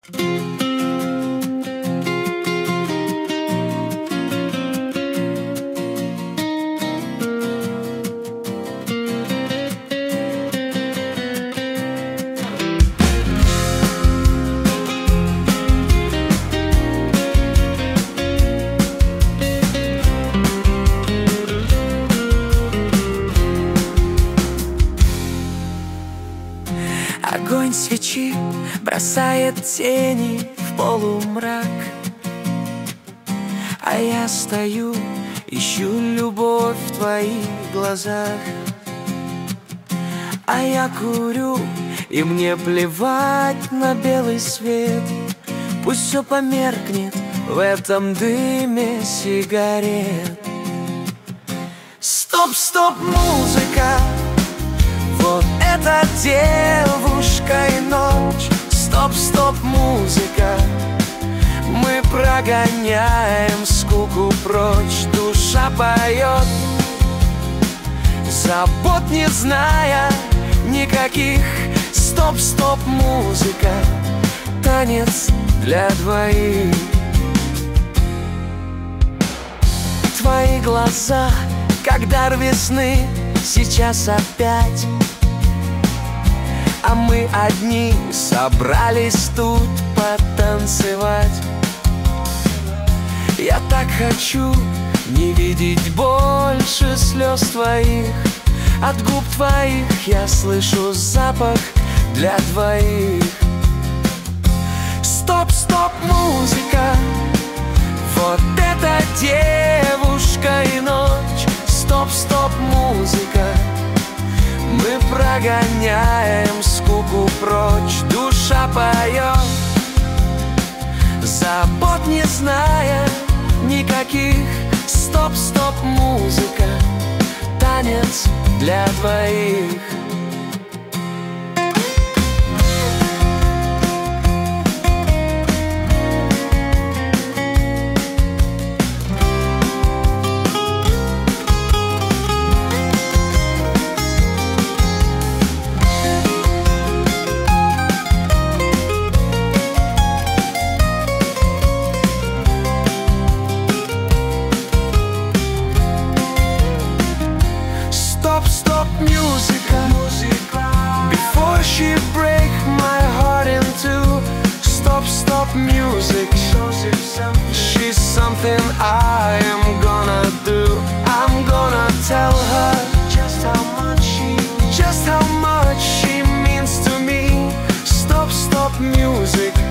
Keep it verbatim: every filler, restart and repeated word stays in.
Огонь свечи бросает тени в полумрак, а я стою, ищу любовь в твоих глазах. А я курю, и мне плевать на белый свет. Пусть все померкнет в этом дыме сигарет. Стоп, стоп, музыка, вот эта девушка и ночь. Стоп, стоп, музыка, мы прогоняем скуку прочь. Душа поет, забот не зная никаких. Стоп, стоп, музыка, танец для двоих. Твои глаза, как дар весны, сейчас опять. А мы одни собрались тут потанцевать. Я так хочу не видеть больше слез твоих. От губ твоих я слышу запах для двоих. Стоп, стоп, музыка, вот эта девушка и ночь. Стоп, стоп, музыка, мы прогоняем скуку прочь. Душа поет, забот не зная никаких. Стоп, стоп, музыка, танец для двоих. Stop, stop, musica, before she break my heart in two. Stop, stop, music, she's something I am gonna do. I'm gonna tell her just how much she, just how much she means to me. Stop, stop, music,